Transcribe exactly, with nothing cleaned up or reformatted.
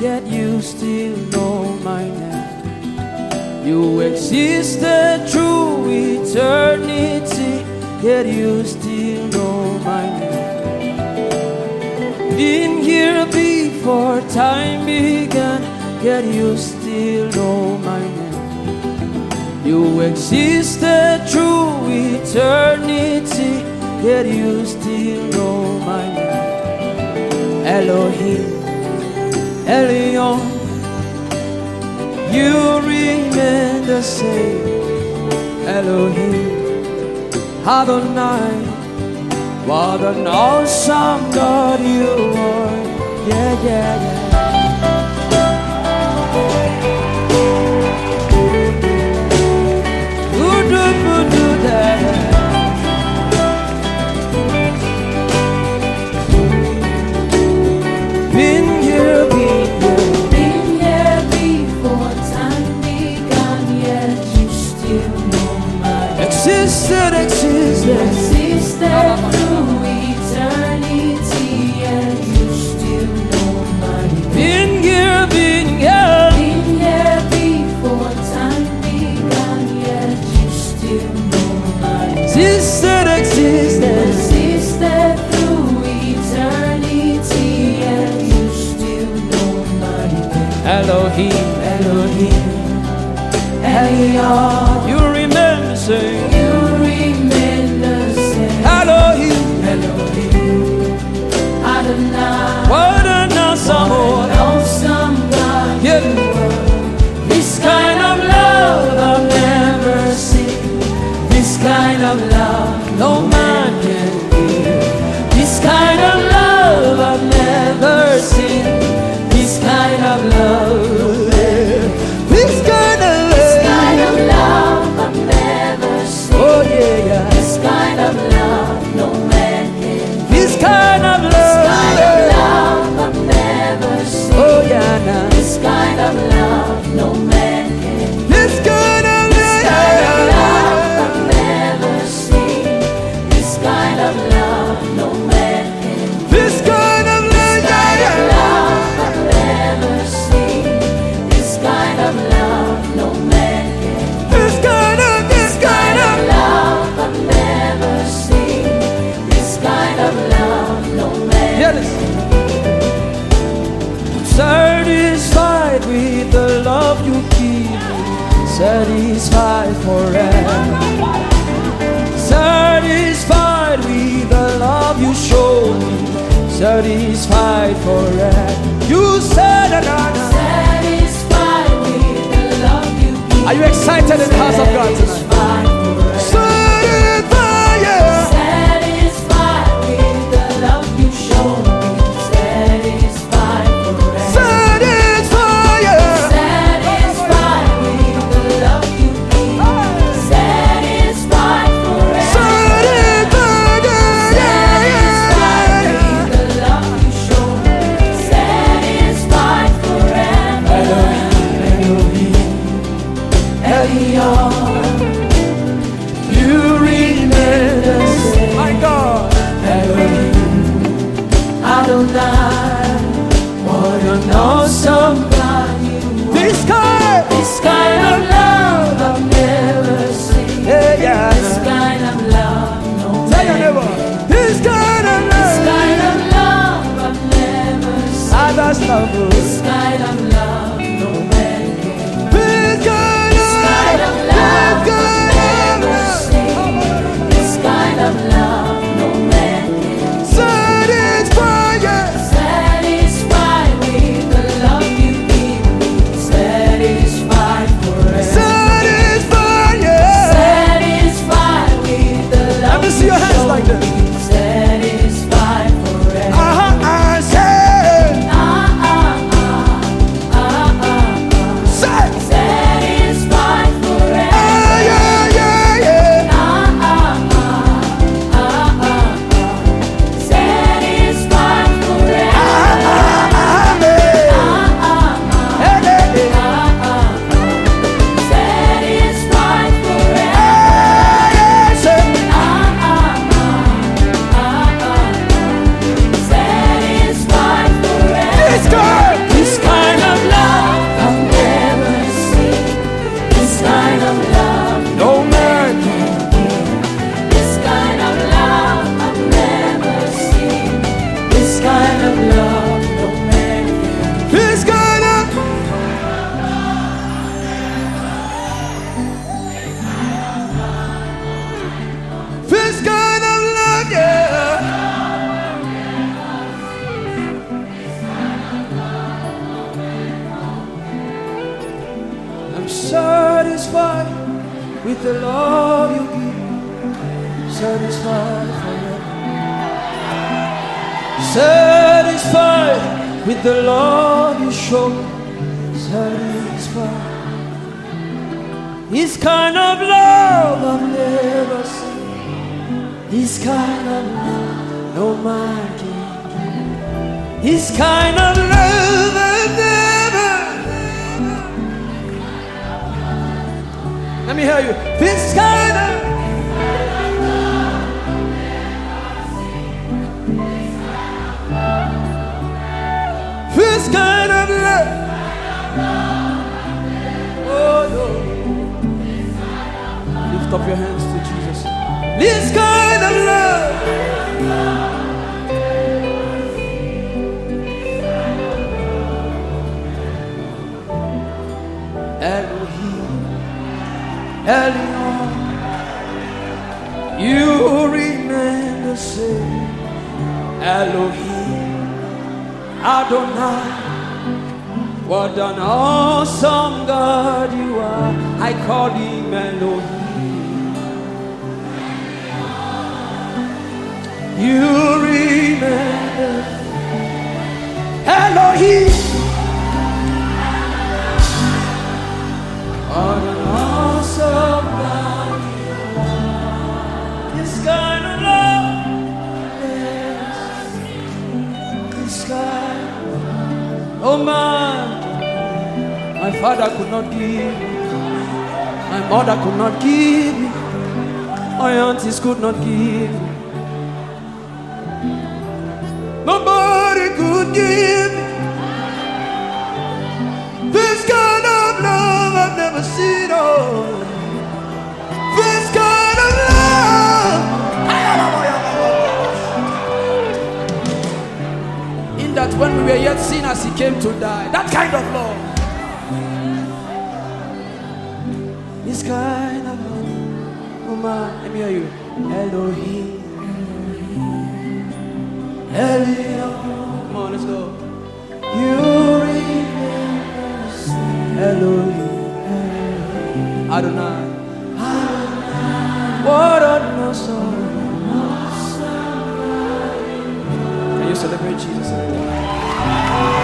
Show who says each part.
Speaker 1: yet you still know my name. You existed through eternity, yet you still know my name. Been here before time began, yet you still know my name. You existed through eternity, yet you still know my name. Elohim, Elion, you remain the same. Elohim, Adonai, what an awesome God you are. Yeah, yeah, yeah. Been here, been here,
Speaker 2: been here before time began, yet you still know my name.
Speaker 1: Existed, existed,
Speaker 2: Existed through eternity, yet you still know my name.
Speaker 1: been here, been here,
Speaker 2: Been here before time began, yet you still know my name.
Speaker 1: existed, existed.
Speaker 2: Existed through eternity, yet you still know my name.
Speaker 1: Elohim, Elohim,
Speaker 2: Elion,
Speaker 1: you remember saying,
Speaker 2: you remain the same.
Speaker 1: Elohim,
Speaker 2: Elohim, Adonai,
Speaker 1: what an awesome
Speaker 2: what
Speaker 1: Lord.
Speaker 2: an awesome God
Speaker 1: Yeah.
Speaker 2: you are. This kind of love I've never seen. This kind of love
Speaker 1: No man can give.
Speaker 2: This kind of love I've never seen. This kind of love.
Speaker 1: This kind of
Speaker 2: This
Speaker 1: love.
Speaker 2: kind of love I've never seen.
Speaker 1: Oh yeah, yeah.
Speaker 2: This kind of love no man can.
Speaker 1: This kind of
Speaker 2: This kind of
Speaker 1: love.
Speaker 2: love I've never seen.
Speaker 1: Oh yeah, now.
Speaker 2: This kind of love no man can.
Speaker 1: This kind of
Speaker 2: This kind of love I've
Speaker 1: love.
Speaker 2: never seen. This kind of love no man can.
Speaker 1: This kind of love.
Speaker 2: Kind of love I've never seen. This kind of love no man can.
Speaker 1: This kind of, this kind of.
Speaker 2: Love I've never seen. This kind of love no man.
Speaker 1: Yes. Satisfied with the love you give me, satisfied forever. Satisfied with the love you show me, satisfied forever. You said another.
Speaker 2: Satisfied with the love you give.
Speaker 1: Are you excited in the house of God tonight?
Speaker 2: Satisfied forever.
Speaker 1: Satisfied, yeah.
Speaker 2: Satisfied with the love you show me. Satisfied forever.
Speaker 1: Satisfied, yeah.
Speaker 2: Satisfied with the love you give. Satisfied forever.
Speaker 1: Satisfied,
Speaker 2: Satisfied
Speaker 1: yeah.
Speaker 2: with the love you show me. Satisfied forever.
Speaker 1: Elion, you remain the same. My God, Elohim,
Speaker 2: Adonai,
Speaker 1: what an awesome
Speaker 2: God you are.
Speaker 1: this kind.
Speaker 2: This kind of love I've never seen.
Speaker 1: Yeah, yeah.
Speaker 2: This kind of love no
Speaker 1: Tell your
Speaker 2: man
Speaker 1: neighbor,
Speaker 2: can.
Speaker 1: this kind of
Speaker 2: This
Speaker 1: love.
Speaker 2: kind of love I've never seen.
Speaker 1: Others love
Speaker 2: This kind of love no man can.
Speaker 1: this kind
Speaker 2: This kind of love
Speaker 1: this
Speaker 2: I've
Speaker 1: kind
Speaker 2: never
Speaker 1: of
Speaker 2: seen. This kind of love no man can.
Speaker 1: satisfied, yeah.
Speaker 2: Satisfied with the love you give me. Satisfied forever.
Speaker 1: Satisfied, yeah.
Speaker 2: Satisfied with the love.
Speaker 1: Let me see your hands
Speaker 2: you
Speaker 1: like
Speaker 2: show
Speaker 1: this.
Speaker 2: me. Satisfied forever.
Speaker 1: Uh-huh, I said,
Speaker 2: Ah, ah,
Speaker 1: Satisfied with the love you give, satisfied forever. Satisfied with the love you show, satisfied. This kind of love I've never seen. This kind of love no man can give. This kind of love I've never. Let me hear you. This kind of. This kind of love. Oh no. Lift up your hands to Jesus. This kind of love. Elohim, Elion, you remain the same. Elohim, Adonai, what an awesome God you are. I call him Elohim. You remember Elohim. What an awesome God you are. This kind of love, yes. This kind of love. Oh man, my father could not give me. My mother could not give me. My aunties could not give me. Nobody could give me this kind of love I've never seen. Oh, this kind of love. In that when we were yet sinners, he came to die. That kind of love. This kind of love. Oh man, let me hear you. Elohim. Elion, come on, let's go. You remember Elohim, Adonai, Adonai. What an awesome. Can you celebrate Jesus?